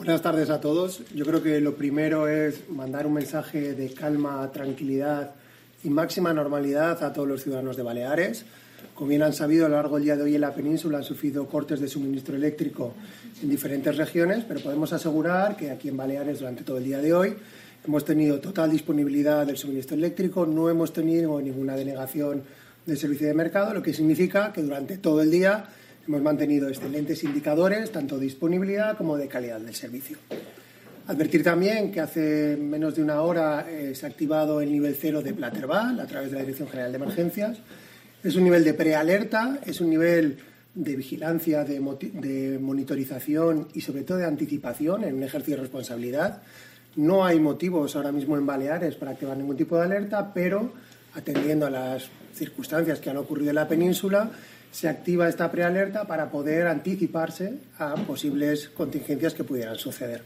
Buenas tardes a todos. Yo creo que lo primero es mandar un mensaje de calma, tranquilidad y máxima normalidad a todos los ciudadanos de Baleares. Como bien han sabido, a lo largo del día de hoy en la península han sufrido cortes de suministro eléctrico en diferentes regiones, pero podemos asegurar que aquí en Baleares durante todo el día de hoy hemos tenido total disponibilidad del suministro eléctrico, no hemos tenido ninguna denegación del servicio de mercado, lo que significa que durante todo el día hemos mantenido excelentes indicadores, tanto de disponibilidad como de calidad del servicio. Advertir también que hace menos de una hora se ha activado el nivel 0 de Platerval a través de la Dirección General de Emergencias. Es un nivel de prealerta, es un nivel de vigilancia, de monitorización y sobre todo de anticipación en un ejercicio de responsabilidad. No hay motivos ahora mismo en Baleares para activar ningún tipo de alerta, pero atendiendo a las circunstancias que han ocurrido en la península, se activa esta prealerta para poder anticiparse a posibles contingencias que pudieran suceder.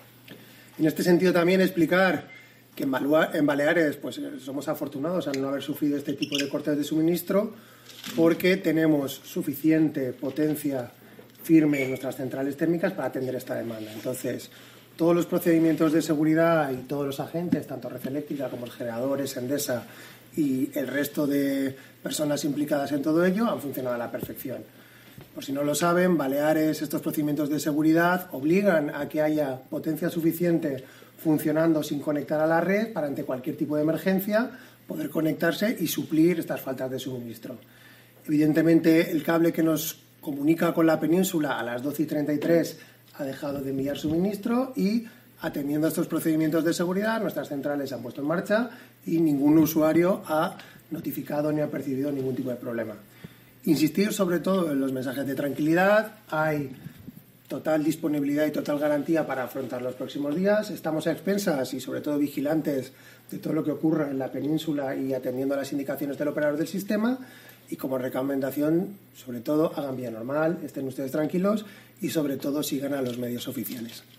En este sentido también explicar que en Baleares pues, somos afortunados al no haber sufrido este tipo de cortes de suministro porque tenemos suficiente potencia firme en nuestras centrales térmicas para atender esta demanda. Entonces, todos los procedimientos de seguridad y todos los agentes, tanto Red Eléctrica como los generadores, Endesa y el resto de personas implicadas en todo ello, han funcionado a la perfección. Por si no lo saben, Baleares, estos procedimientos de seguridad obligan a que haya potencia suficiente funcionando sin conectar a la red para ante cualquier tipo de emergencia poder conectarse y suplir estas faltas de suministro. Evidentemente, el cable que nos comunica con la península a las 12:33 ha dejado de enviar suministro y, atendiendo a estos procedimientos de seguridad, nuestras centrales se han puesto en marcha y ningún usuario ha notificado ni ha percibido ningún tipo de problema. Insistir sobre todo en los mensajes de tranquilidad. Hay total disponibilidad y total garantía para afrontar los próximos días. Estamos a expensas y sobre todo vigilantes de todo lo que ocurra en la península y atendiendo a las indicaciones del operador del sistema. Y como recomendación, sobre todo, hagan vía normal, estén ustedes tranquilos y sobre todo sigan a los medios oficiales.